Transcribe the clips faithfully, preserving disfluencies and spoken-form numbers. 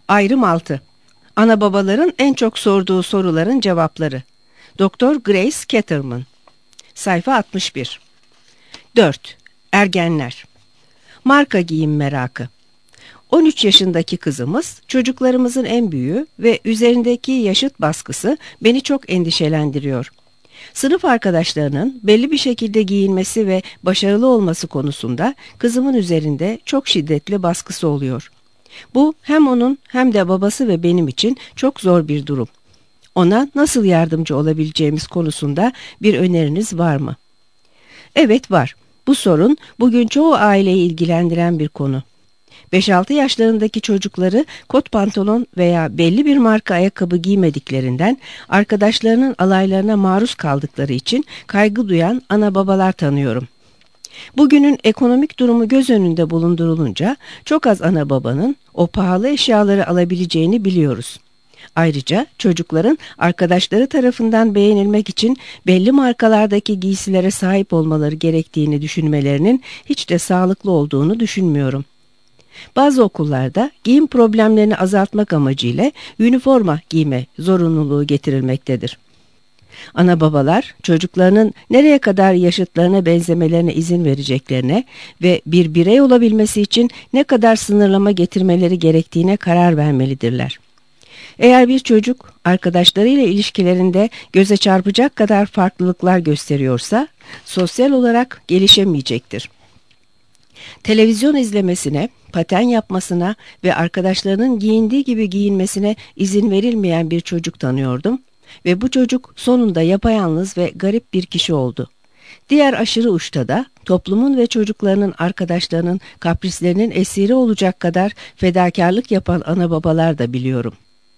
Ayrım altı. Ana babaların en çok sorduğu soruların cevapları. Doktor Grace Ketterman. Sayfa altmış bir. dört. Ergenler. Marka giyim merakı. on üç yaşındaki kızımız, çocuklarımızın en büyüğü ve üzerindeki yaşıt baskısı beni çok endişelendiriyor. Sınıf arkadaşlarının belli bir şekilde giyinmesi ve başarılı olması konusunda kızımın üzerinde çok şiddetli baskısı oluyor. Bu hem onun hem de babası ve benim için çok zor bir durum. Ona nasıl yardımcı olabileceğimiz konusunda bir öneriniz var mı? Evet, var. Bu sorun bugün çoğu aileyi ilgilendiren bir konu. beş altı yaşlarındaki çocukları kot pantolon veya belli bir marka ayakkabı giymediklerinden arkadaşlarının alaylarına maruz kaldıkları için kaygı duyan ana babalar tanıyorum. Bugünün ekonomik durumu göz önünde bulundurulunca çok az ana babanın o pahalı eşyaları alabileceğini biliyoruz. Ayrıca çocukların arkadaşları tarafından beğenilmek için belli markalardaki giysilere sahip olmaları gerektiğini düşünmelerinin hiç de sağlıklı olduğunu düşünmüyorum. Bazı okullarda giyim problemlerini azaltmak amacıyla üniforma giyme zorunluluğu getirilmektedir. Ana babalar çocuklarının nereye kadar yaşıtlarına benzemelerine izin vereceklerine ve bir birey olabilmesi için ne kadar sınırlama getirmeleri gerektiğine karar vermelidirler. Eğer bir çocuk arkadaşlarıyla ilişkilerinde göze çarpacak kadar farklılıklar gösteriyorsa sosyal olarak gelişemeyecektir. Televizyon izlemesine, paten yapmasına ve arkadaşlarının giyindiği gibi giyinmesine izin verilmeyen bir çocuk tanıyordum ve bu çocuk sonunda yapayalnız ve garip bir kişi oldu. Diğer aşırı uçta da toplumun ve çocuklarının arkadaşlarının kaprislerinin esiri olacak kadar fedakarlık yapan ana babalar da biliyorum.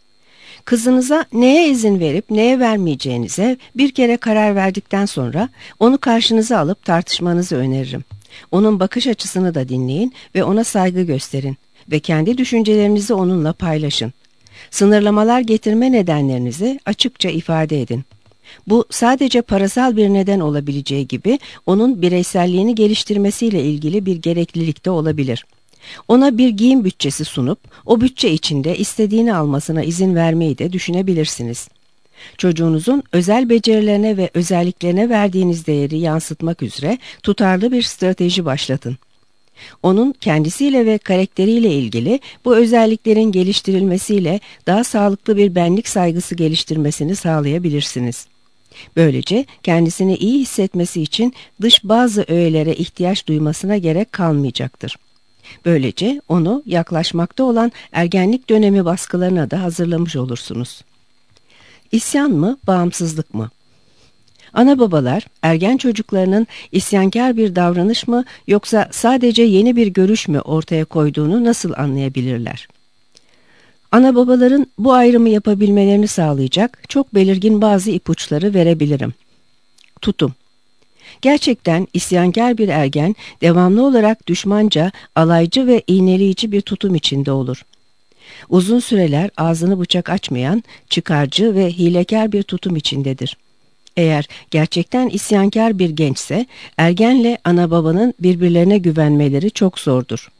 Kızınıza neye izin verip neye vermeyeceğinize bir kere karar verdikten sonra onu karşınıza alıp tartışmanızı öneririm. Onun bakış açısını da dinleyin ve ona saygı gösterin ve kendi düşüncelerinizi onunla paylaşın. Sınırlamalar getirme nedenlerinizi açıkça ifade edin. Bu sadece parasal bir neden olabileceği gibi onun bireyselliğini geliştirmesiyle ilgili bir gereklilik de olabilir. Ona bir giyim bütçesi sunup o bütçe içinde istediğini almasına izin vermeyi de düşünebilirsiniz. Çocuğunuzun özel becerilerine ve özelliklerine verdiğiniz değeri yansıtmak üzere tutarlı bir strateji başlatın. Onun kendisiyle ve karakteriyle ilgili bu özelliklerin geliştirilmesiyle daha sağlıklı bir benlik saygısı geliştirmesini sağlayabilirsiniz. Böylece kendisini iyi hissetmesi için dış bazı öğelere ihtiyaç duymasına gerek kalmayacaktır. Böylece onu yaklaşmakta olan ergenlik dönemi baskılarına da hazırlamış olursunuz. İsyan mı, bağımsızlık mı? Ana babalar, ergen çocuklarının isyankar bir davranış mı yoksa sadece yeni bir görüş mü ortaya koyduğunu nasıl anlayabilirler? Ana babaların bu ayrımı yapabilmelerini sağlayacak çok belirgin bazı ipuçları verebilirim. Tutum. Gerçekten isyankar bir ergen devamlı olarak düşmanca, alaycı ve iğneleyici bir tutum içinde olur. Uzun süreler ağzını bıçak açmayan, çıkarcı ve hilekar bir tutum içindedir. Eğer gerçekten isyankar bir gençse, ergenle ana babanın birbirlerine güvenmeleri çok zordur.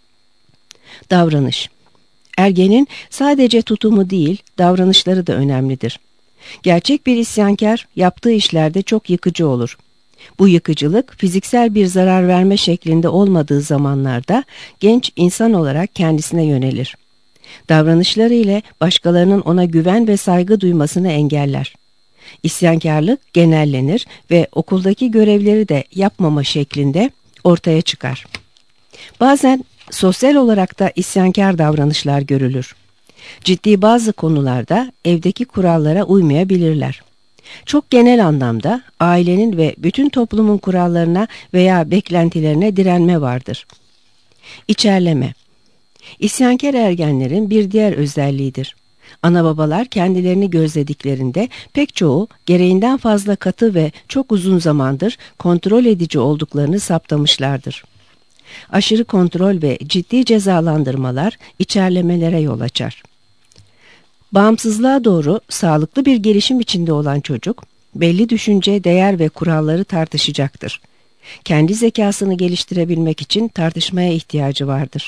Davranış. Ergenin sadece tutumu değil, davranışları da önemlidir. Gerçek bir isyankar yaptığı işlerde çok yıkıcı olur. Bu yıkıcılık fiziksel bir zarar verme şeklinde olmadığı zamanlarda genç insan olarak kendisine yönelir. Davranışları ile başkalarının ona güven ve saygı duymasını engeller. İsyankarlık genellenir ve okuldaki görevleri de yapmama şeklinde ortaya çıkar. Bazen sosyal olarak da isyankar davranışlar görülür. Ciddi bazı konularda evdeki kurallara uymayabilirler. Çok genel anlamda ailenin ve bütün toplumun kurallarına veya beklentilerine direnme vardır. İçerleme. İsyankar ergenlerin bir diğer özelliğidir. Ana babalar kendilerini gözlediklerinde pek çoğu gereğinden fazla katı ve çok uzun zamandır kontrol edici olduklarını saptamışlardır. Aşırı kontrol ve ciddi cezalandırmalar içerlemelere yol açar. Bağımsızlığa doğru sağlıklı bir gelişim içinde olan çocuk, belli düşünce, değer ve kuralları tartışacaktır. Kendi zekasını geliştirebilmek için tartışmaya ihtiyacı vardır.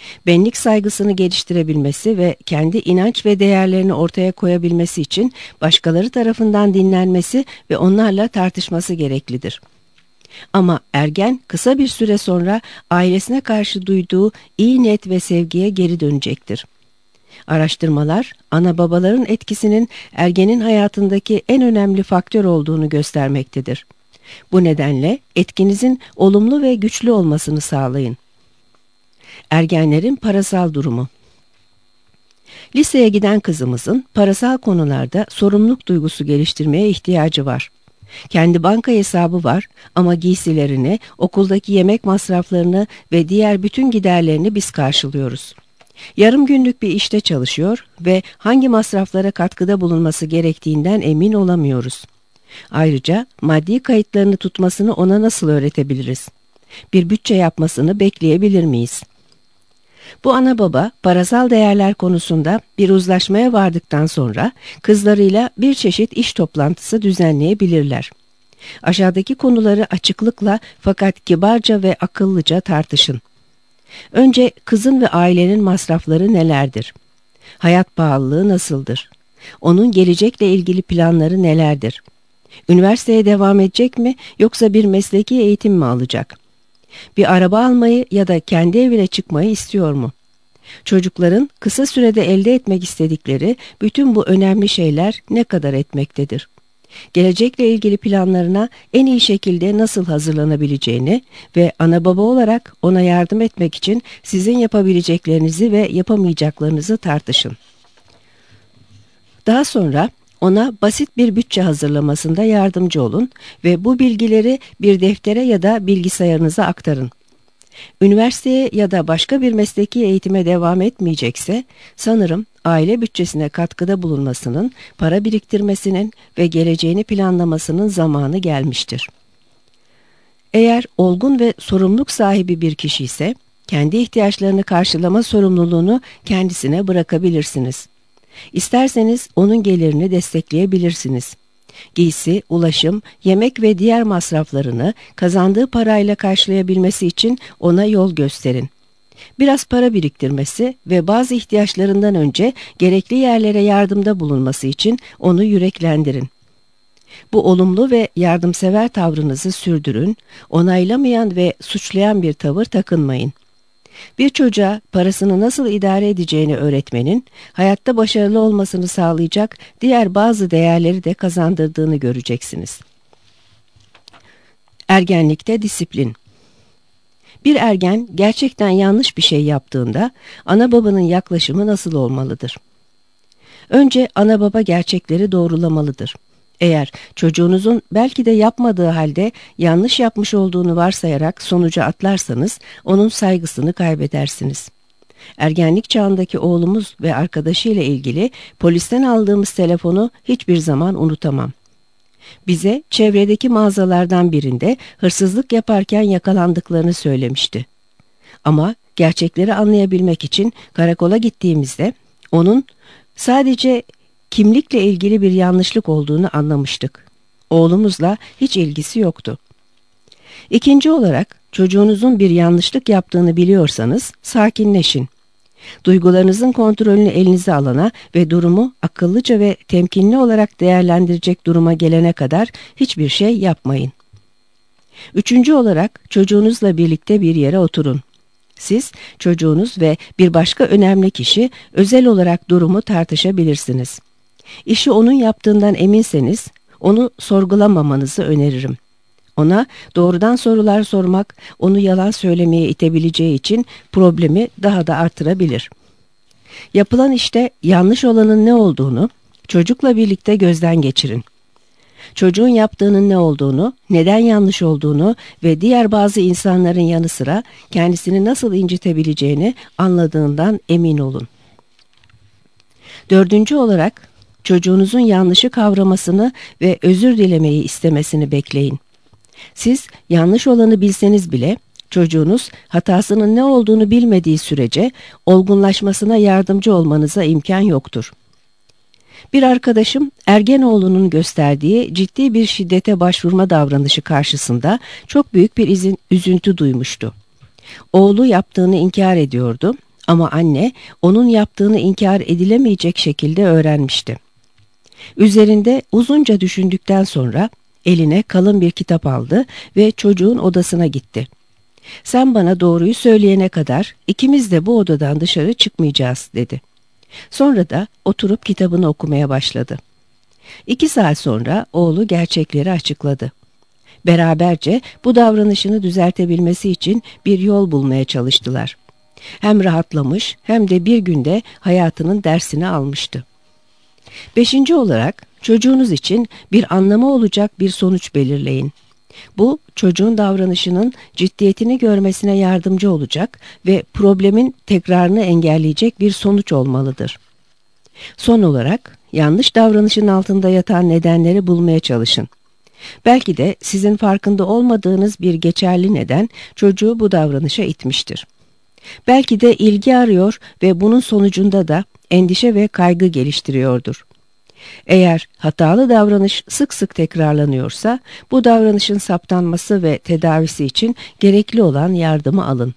Benlik saygısını geliştirebilmesi ve kendi inanç ve değerlerini ortaya koyabilmesi için başkaları tarafından dinlenmesi ve onlarla tartışması gereklidir. Ama ergen kısa bir süre sonra ailesine karşı duyduğu iyi niyet ve sevgiye geri dönecektir. Araştırmalar, ana babaların etkisinin ergenin hayatındaki en önemli faktör olduğunu göstermektedir. Bu nedenle etkinizin olumlu ve güçlü olmasını sağlayın. Ergenlerin parasal durumu. Liseye giden kızımızın parasal konularda sorumluluk duygusu geliştirmeye ihtiyacı var. Kendi banka hesabı var ama giysilerini, okuldaki yemek masraflarını ve diğer bütün giderlerini biz karşılıyoruz. Yarım günlük bir işte çalışıyor ve hangi masraflara katkıda bulunması gerektiğinden emin olamıyoruz. Ayrıca maddi kayıtlarını tutmasını ona nasıl öğretebiliriz? Bir bütçe yapmasını bekleyebilir miyiz? Bu ana baba parasal değerler konusunda bir uzlaşmaya vardıktan sonra kızlarıyla bir çeşit iş toplantısı düzenleyebilirler. Aşağıdaki konuları açıklıkla fakat kibarca ve akıllıca tartışın. Önce kızın ve ailenin masrafları nelerdir? Hayat pahalılığı nasıldır? Onun gelecekle ilgili planları nelerdir? Üniversiteye devam edecek mi yoksa bir mesleki eğitim mi alacak? Bir araba almayı ya da kendi evine çıkmayı istiyor mu? Çocukların kısa sürede elde etmek istedikleri bütün bu önemli şeyler ne kadar etmektedir? Gelecekle ilgili planlarına en iyi şekilde nasıl hazırlanabileceğini ve ana baba olarak ona yardım etmek için sizin yapabileceklerinizi ve yapamayacaklarınızı tartışın. Daha sonra ona basit bir bütçe hazırlamasında yardımcı olun ve bu bilgileri bir deftere ya da bilgisayarınıza aktarın. Üniversiteye ya da başka bir mesleki eğitime devam etmeyecekse, sanırım aile bütçesine katkıda bulunmasının, para biriktirmesinin ve geleceğini planlamasının zamanı gelmiştir. Eğer olgun ve sorumluluk sahibi bir kişi ise, kendi ihtiyaçlarını karşılama sorumluluğunu kendisine bırakabilirsiniz. İsterseniz onun gelirini destekleyebilirsiniz. Giysi, ulaşım, yemek ve diğer masraflarını kazandığı parayla karşılayabilmesi için ona yol gösterin. Biraz para biriktirmesi ve bazı ihtiyaçlarından önce gerekli yerlere yardımda bulunması için onu yüreklendirin. Bu olumlu ve yardımsever tavrınızı sürdürün, onaylamayan ve suçlayan bir tavır takınmayın. Bir çocuğa parasını nasıl idare edeceğini öğretmenin, hayatta başarılı olmasını sağlayacak diğer bazı değerleri de kazandırdığını göreceksiniz. Ergenlikte disiplin. Bir ergen gerçekten yanlış bir şey yaptığında ana babanın yaklaşımı nasıl olmalıdır? Önce ana baba gerçekleri doğrulamalıdır. Eğer çocuğunuzun belki de yapmadığı halde yanlış yapmış olduğunu varsayarak sonuca atlarsanız onun saygısını kaybedersiniz. Ergenlik çağındaki oğlumuz ve arkadaşıyla ilgili polisten aldığımız telefonu hiçbir zaman unutamam. Bize çevredeki mağazalardan birinde hırsızlık yaparken yakalandıklarını söylemişti. Ama gerçekleri anlayabilmek için karakola gittiğimizde onun sadece kimlikle ilgili bir yanlışlık olduğunu anlamıştık. Oğlumuzla hiç ilgisi yoktu. İkinci olarak çocuğunuzun bir yanlışlık yaptığını biliyorsanız sakinleşin. Duygularınızın kontrolünü elinize alana ve durumu akıllıca ve temkinli olarak değerlendirecek duruma gelene kadar hiçbir şey yapmayın. Üçüncü olarak çocuğunuzla birlikte bir yere oturun. Siz, çocuğunuz ve bir başka önemli kişi özel olarak durumu tartışabilirsiniz. İşi onun yaptığından eminseniz onu sorgulamamanızı öneririm. Ona doğrudan sorular sormak onu yalan söylemeye itebileceği için problemi daha da artırabilir. Yapılan işte yanlış olanın ne olduğunu çocukla birlikte gözden geçirin. Çocuğun yaptığının ne olduğunu, neden yanlış olduğunu ve diğer bazı insanların yanı sıra kendisini nasıl incitebileceğini anladığından emin olun. Dördüncü olarak çocuğunuzun yanlışı kavramasını ve özür dilemeyi istemesini bekleyin. Siz yanlış olanı bilseniz bile çocuğunuz hatasının ne olduğunu bilmediği sürece olgunlaşmasına yardımcı olmanıza imkan yoktur. Bir arkadaşım ergen oğlunun gösterdiği ciddi bir şiddete başvurma davranışı karşısında çok büyük bir izin, üzüntü duymuştu. Oğlu yaptığını inkar ediyordu Ama anne onun yaptığını inkar edilemeyecek şekilde öğrenmişti. Üzerinde uzunca düşündükten sonra eline kalın bir kitap aldı ve çocuğun odasına gitti. "Sen bana doğruyu söyleyene kadar ikimiz de bu odadan dışarı çıkmayacağız," dedi. Sonra da oturup kitabını okumaya başladı. İki saat sonra oğlu gerçekleri açıkladı. Beraberce bu davranışını düzeltebilmesi için bir yol bulmaya çalıştılar. Hem rahatlamış hem de bir günde hayatının dersini almıştı. Beşinci olarak çocuğunuz için bir anlamı olacak bir sonuç belirleyin. Bu çocuğun davranışının ciddiyetini görmesine yardımcı olacak ve problemin tekrarını engelleyecek bir sonuç olmalıdır. Son olarak yanlış davranışın altında yatan nedenleri bulmaya çalışın. Belki de sizin farkında olmadığınız bir geçerli neden çocuğu bu davranışa itmiştir. Belki de ilgi arıyor ve bunun sonucunda da endişe ve kaygı geliştiriyordur. Eğer hatalı davranış sık sık tekrarlanıyorsa, bu davranışın saptanması ve tedavisi için gerekli olan yardımı alın.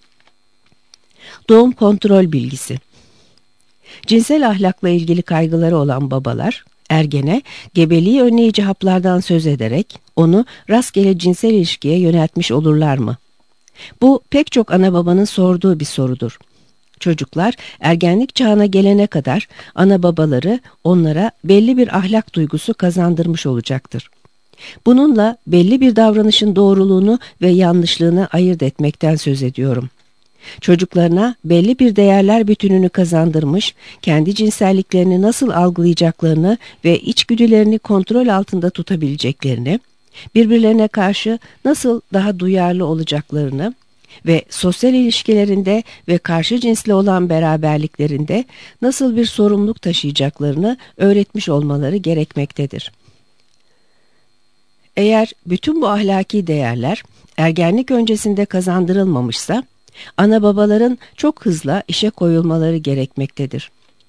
Doğum kontrol bilgisi. Cinsel ahlakla ilgili kaygıları olan babalar, ergene gebeliği önleyici haplardan söz ederek onu rastgele cinsel ilişkiye yöneltmiş olurlar mı? Bu pek çok ana babanın sorduğu bir sorudur. Çocuklar ergenlik çağına gelene kadar ana babaları onlara belli bir ahlak duygusu kazandırmış olacaktır. Bununla belli bir davranışın doğruluğunu ve yanlışlığını ayırt etmekten söz ediyorum. Çocuklarına belli bir değerler bütününü kazandırmış, kendi cinselliklerini nasıl algılayacaklarını ve içgüdülerini kontrol altında tutabileceklerini, birbirlerine karşı nasıl daha duyarlı olacaklarını ve sosyal ilişkilerinde ve karşı cinsle olan beraberliklerinde nasıl bir sorumluluk taşıyacaklarını öğretmiş olmaları gerekmektedir. Eğer bütün bu ahlaki değerler ergenlik öncesinde kazandırılmamışsa, ana babaların çok hızlı işe koyulmaları gerekmektedir.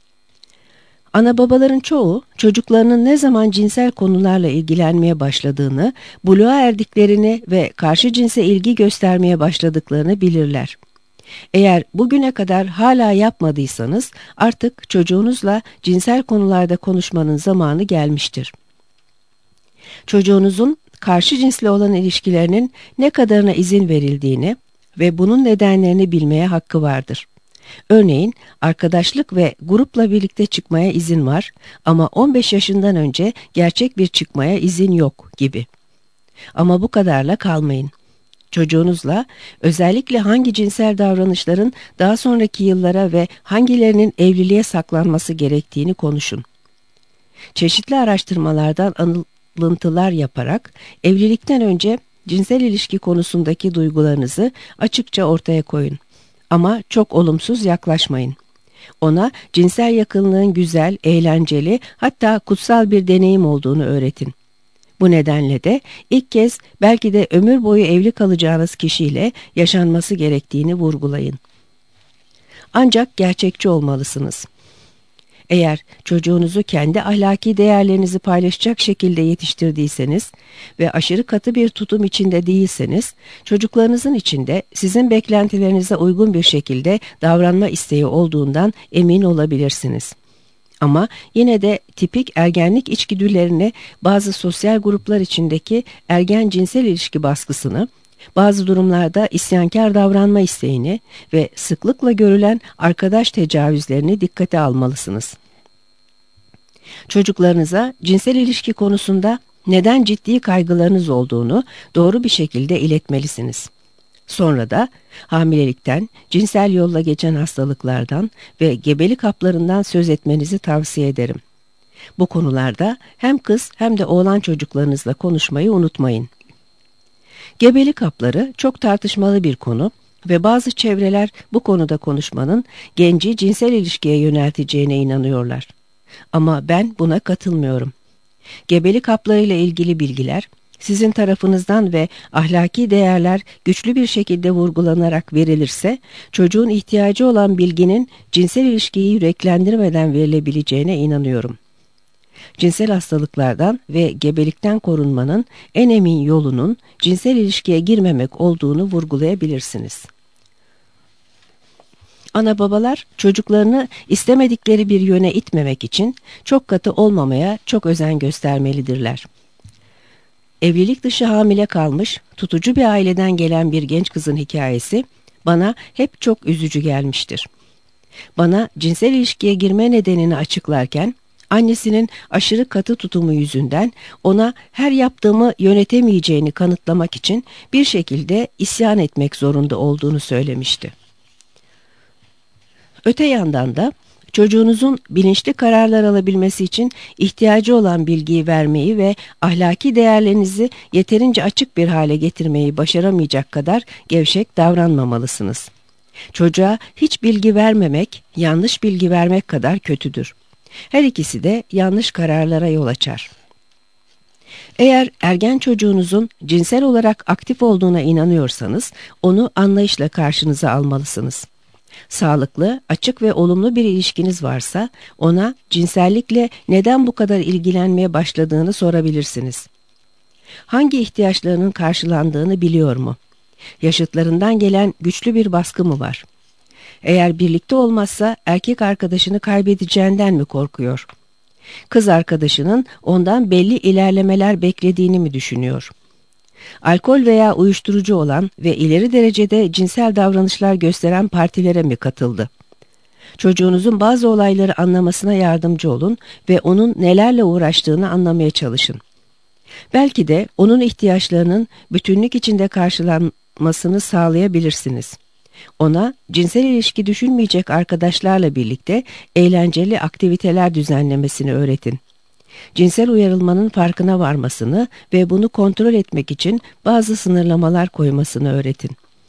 Ana babaların çoğu çocuklarının ne zaman cinsel konularla ilgilenmeye başladığını, buluğa erdiklerini ve karşı cinse ilgi göstermeye başladıklarını bilirler. Eğer bugüne kadar hala yapmadıysanız artık çocuğunuzla cinsel konularda konuşmanın zamanı gelmiştir. Çocuğunuzun karşı cinsle olan ilişkilerinin ne kadarına izin verildiğini ve bunun nedenlerini bilmeye hakkı vardır. Örneğin arkadaşlık ve grupla birlikte çıkmaya izin var ama on beş yaşından önce gerçek bir çıkmaya izin yok gibi. Ama bu kadarla kalmayın. Çocuğunuzla özellikle hangi cinsel davranışların daha sonraki yıllara ve hangilerinin evliliğe saklanması gerektiğini konuşun. Çeşitli araştırmalardan alıntılar yaparak evlilikten önce cinsel ilişki konusundaki duygularınızı açıkça ortaya koyun. Ama çok olumsuz yaklaşmayın. Ona cinsel yakınlığın güzel, eğlenceli, hatta kutsal bir deneyim olduğunu öğretin. Bu nedenle de ilk kez belki de ömür boyu evli kalacağınız kişiyle yaşanması gerektiğini vurgulayın. Ancak gerçekçi olmalısınız. Eğer çocuğunuzu kendi ahlaki değerlerinizi paylaşacak şekilde yetiştirdiyseniz ve aşırı katı bir tutum içinde değilseniz, çocuklarınızın içinde sizin beklentilerinize uygun bir şekilde davranma isteği olduğundan emin olabilirsiniz. Ama yine de tipik ergenlik içgüdülerini, bazı sosyal gruplar içindeki ergen cinsel ilişki baskısını, bazı durumlarda isyankar davranma isteğini ve sıklıkla görülen arkadaş tecavüzlerini dikkate almalısınız. Çocuklarınıza cinsel ilişki konusunda neden ciddi kaygılarınız olduğunu doğru bir şekilde iletmelisiniz. Sonra da hamilelikten, cinsel yolla geçen hastalıklardan ve gebelik haplarından söz etmenizi tavsiye ederim. Bu konularda hem kız hem de oğlan çocuklarınızla konuşmayı unutmayın. Gebelik hapları çok tartışmalı bir konu ve bazı çevreler bu konuda konuşmanın genci cinsel ilişkiye yönelteceğine inanıyorlar. Ama ben buna katılmıyorum. Gebelik haplarıyla ilgili bilgiler sizin tarafınızdan ve ahlaki değerler güçlü bir şekilde vurgulanarak verilirse, çocuğun ihtiyacı olan bilginin cinsel ilişkiyi yüreklendirmeden verilebileceğine inanıyorum. Cinsel hastalıklardan ve gebelikten korunmanın en emin yolunun cinsel ilişkiye girmemek olduğunu vurgulayabilirsiniz. Ana babalar çocuklarını istemedikleri bir yöne itmemek için çok katı olmamaya çok özen göstermelidirler. Evlilik dışı hamile kalmış, tutucu bir aileden gelen bir genç kızın hikayesi bana hep çok üzücü gelmiştir. Bana cinsel ilişkiye girme nedenini açıklarken, annesinin aşırı katı tutumu yüzünden ona her yaptığımı yönetemeyeceğini kanıtlamak için bir şekilde isyan etmek zorunda olduğunu söylemişti. Öte yandan da çocuğunuzun bilinçli kararlar alabilmesi için ihtiyacı olan bilgiyi vermeyi ve ahlaki değerlerinizi yeterince açık bir hale getirmeyi başaramayacak kadar gevşek davranmamalısınız. Çocuğa hiç bilgi vermemek, yanlış bilgi vermek kadar kötüdür. Her ikisi de yanlış kararlara yol açar. Eğer ergen çocuğunuzun cinsel olarak aktif olduğuna inanıyorsanız, onu anlayışla karşınıza almalısınız. Sağlıklı, açık ve olumlu bir ilişkiniz varsa, ona cinsellikle neden bu kadar ilgilenmeye başladığını sorabilirsiniz. Hangi ihtiyaçlarının karşılandığını biliyor mu? Yaşıtlarından gelen güçlü bir baskı mı var? Eğer birlikte olmazsa erkek arkadaşını kaybedeceğinden mi korkuyor? Kız arkadaşının ondan belli ilerlemeler beklediğini mi düşünüyor? Alkol veya uyuşturucu olan ve ileri derecede cinsel davranışlar gösteren partilere mi katıldı? Çocuğunuzun bazı olayları anlamasına yardımcı olun ve onun nelerle uğraştığını anlamaya çalışın. Belki de onun ihtiyaçlarının bütünlük içinde karşılanmasını sağlayabilirsiniz. Ona cinsel ilişki düşünmeyecek arkadaşlarla birlikte eğlenceli aktiviteler düzenlemesini öğretin. Cinsel uyarılmanın farkına varmasını ve bunu kontrol etmek için bazı sınırlamalar koymasını öğretin.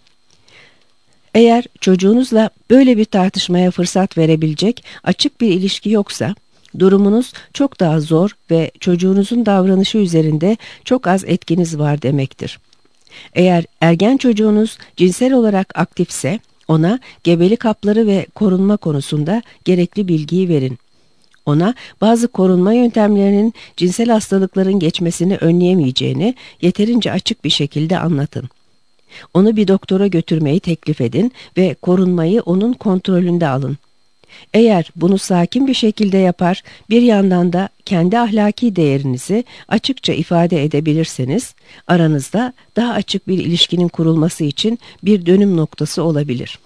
Eğer çocuğunuzla böyle bir tartışmaya fırsat verebilecek açık bir ilişki yoksa, durumunuz çok daha zor ve çocuğunuzun davranışı üzerinde çok az etkiniz var demektir. Eğer ergen çocuğunuz cinsel olarak aktifse, ona gebelik hapları ve korunma konusunda gerekli bilgiyi verin. Ona bazı korunma yöntemlerinin cinsel hastalıkların geçmesini önleyemeyeceğini yeterince açık bir şekilde anlatın. Onu bir doktora götürmeyi teklif edin ve korunmayı onun kontrolünde alın. Eğer bunu sakin bir şekilde yapar, bir yandan da kendi ahlaki değerinizi açıkça ifade edebilirseniz, aranızda daha açık bir ilişkinin kurulması için bir dönüm noktası olabilir.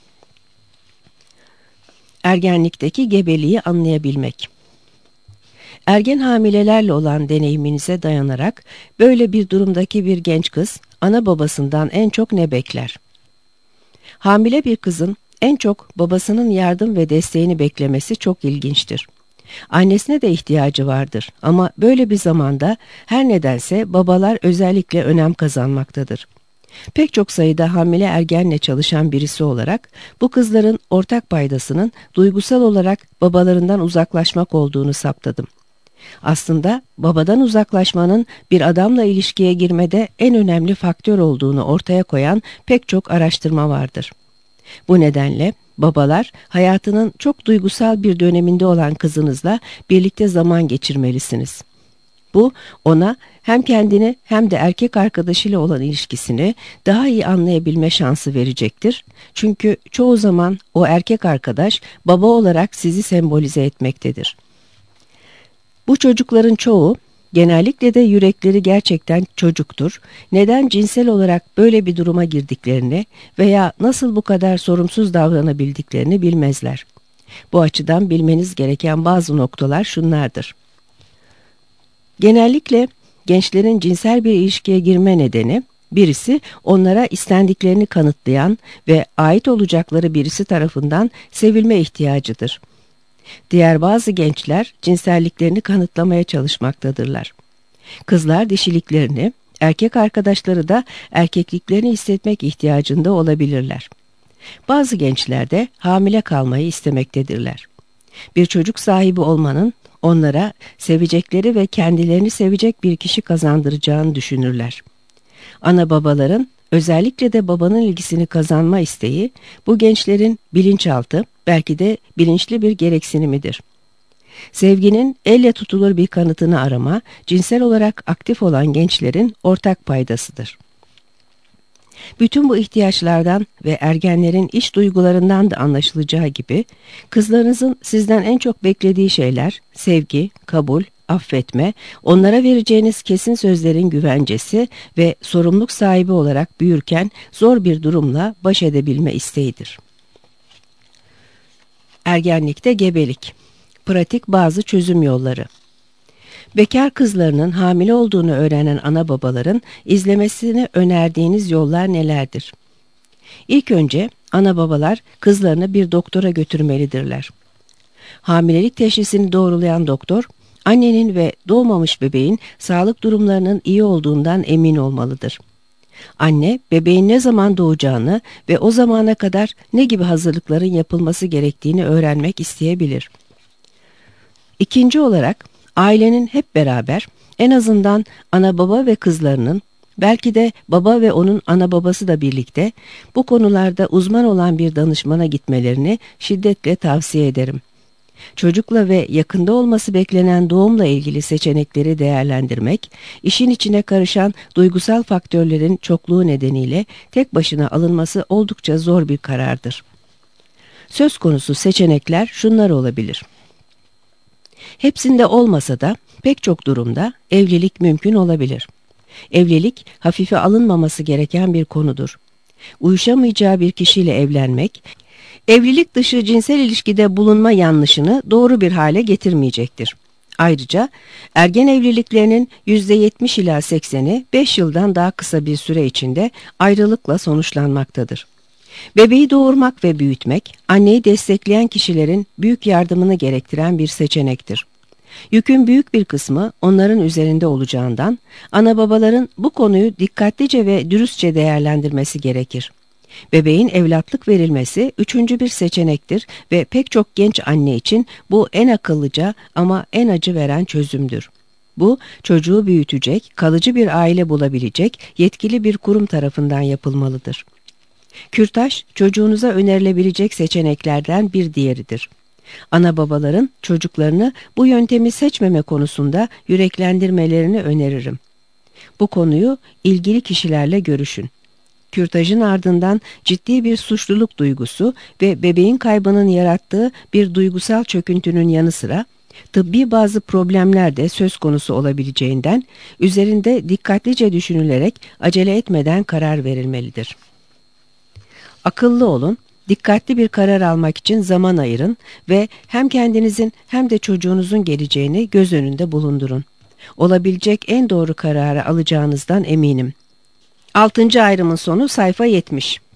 Ergenlikteki gebeliği anlayabilmek. Ergen hamilelerle olan deneyiminize dayanarak böyle bir durumdaki bir genç kız ana babasından en çok ne bekler? Hamile bir kızın en çok babasının yardım ve desteğini beklemesi çok ilginçtir. Annesine de ihtiyacı vardır ama böyle bir zamanda her nedense babalar özellikle önem kazanmaktadır. Pek çok sayıda hamile ergenle çalışan birisi olarak bu kızların ortak paydasının duygusal olarak babalarından uzaklaşmak olduğunu saptadım. Aslında babadan uzaklaşmanın bir adamla ilişkiye girmede en önemli faktör olduğunu ortaya koyan pek çok araştırma vardır. Bu nedenle babalar hayatının çok duygusal bir döneminde olan kızınızla birlikte zaman geçirmelisiniz. Bu ona hem kendini hem de erkek arkadaşıyla olan ilişkisini daha iyi anlayabilme şansı verecektir. Çünkü çoğu zaman o erkek arkadaş baba olarak sizi sembolize etmektedir. Bu çocukların çoğu, genellikle de yürekleri gerçekten çocuktur, neden cinsel olarak böyle bir duruma girdiklerini veya nasıl bu kadar sorumsuz davranabildiklerini bilmezler. Bu açıdan bilmeniz gereken bazı noktalar şunlardır. Genellikle gençlerin cinsel bir ilişkiye girme nedeni, birisi onlara istendiklerini kanıtlayan ve ait olacakları birisi tarafından sevilme ihtiyacıdır. Diğer bazı gençler cinselliklerini kanıtlamaya çalışmaktadırlar. Kızlar dişiliklerini, erkek arkadaşları da erkekliklerini hissetmek ihtiyacında olabilirler. Bazı gençler de hamile kalmayı istemektedirler. Bir çocuk sahibi olmanın onlara sevecekleri ve kendilerini sevecek bir kişi kazandıracağını düşünürler. Ana babaların, özellikle de babanın ilgisini kazanma isteği, bu gençlerin bilinçaltı, belki de bilinçli bir gereksinimidir. Sevginin elle tutulur bir kanıtını arama, cinsel olarak aktif olan gençlerin ortak paydasıdır. Bütün bu ihtiyaçlardan ve ergenlerin iç duygularından da anlaşılacağı gibi, kızlarınızın sizden en çok beklediği şeyler sevgi, kabul, affetme, onlara vereceğiniz kesin sözlerin güvencesi ve sorumluluk sahibi olarak büyürken zor bir durumla baş edebilme isteğidir. Ergenlikte gebelik. Pratik bazı çözüm yolları. Bekar kızlarının hamile olduğunu öğrenen ana babaların izlemesini önerdiğiniz yollar nelerdir? İlk önce ana babalar kızlarını bir doktora götürmelidirler. Hamilelik teşhisini doğrulayan doktor, annenin ve doğmamış bebeğin sağlık durumlarının iyi olduğundan emin olmalıdır. Anne, bebeğin ne zaman doğacağını ve o zamana kadar ne gibi hazırlıkların yapılması gerektiğini öğrenmek isteyebilir. İkinci olarak, ailenin hep beraber, en azından ana baba ve kızlarının, belki de baba ve onun ana babası da birlikte, bu konularda uzman olan bir danışmana gitmelerini şiddetle tavsiye ederim. Çocukla ve yakında olması beklenen doğumla ilgili seçenekleri değerlendirmek, işin içine karışan duygusal faktörlerin çokluğu nedeniyle tek başına alınması oldukça zor bir karardır. Söz konusu seçenekler şunlar olabilir. Hepsinde olmasa da pek çok durumda evlilik mümkün olabilir. Evlilik hafife alınmaması gereken bir konudur. Uyuşamayacağı bir kişiyle evlenmek, evlilik dışı cinsel ilişkide bulunma yanlışını doğru bir hale getirmeyecektir. Ayrıca ergen evliliklerinin yüzde yetmiş ila sekseni beş yıldan daha kısa bir süre içinde ayrılıkla sonuçlanmaktadır. Bebeği doğurmak ve büyütmek, anneyi destekleyen kişilerin büyük yardımını gerektiren bir seçenektir. Yükün büyük bir kısmı onların üzerinde olacağından, ana babaların bu konuyu dikkatlice ve dürüstçe değerlendirmesi gerekir. Bebeğin evlatlık verilmesi üçüncü bir seçenektir ve pek çok genç anne için bu en akıllıca ama en acı veren çözümdür. Bu, çocuğu büyütecek, kalıcı bir aile bulabilecek yetkili bir kurum tarafından yapılmalıdır. Kürtaj, çocuğunuza önerilebilecek seçeneklerden bir diğeridir. Ana babaların çocuklarını bu yöntemi seçmeme konusunda yüreklendirmelerini öneririm. Bu konuyu ilgili kişilerle görüşün. Kürtajın ardından ciddi bir suçluluk duygusu ve bebeğin kaybının yarattığı bir duygusal çöküntünün yanı sıra tıbbi bazı problemler de söz konusu olabileceğinden üzerinde dikkatlice düşünülerek acele etmeden karar verilmelidir. Akıllı olun, dikkatli bir karar almak için zaman ayırın ve hem kendinizin hem de çocuğunuzun geleceğini göz önünde bulundurun. Olabilecek en doğru kararı alacağınızdan eminim. altıncı ayrımın sonu sayfa yetmiş.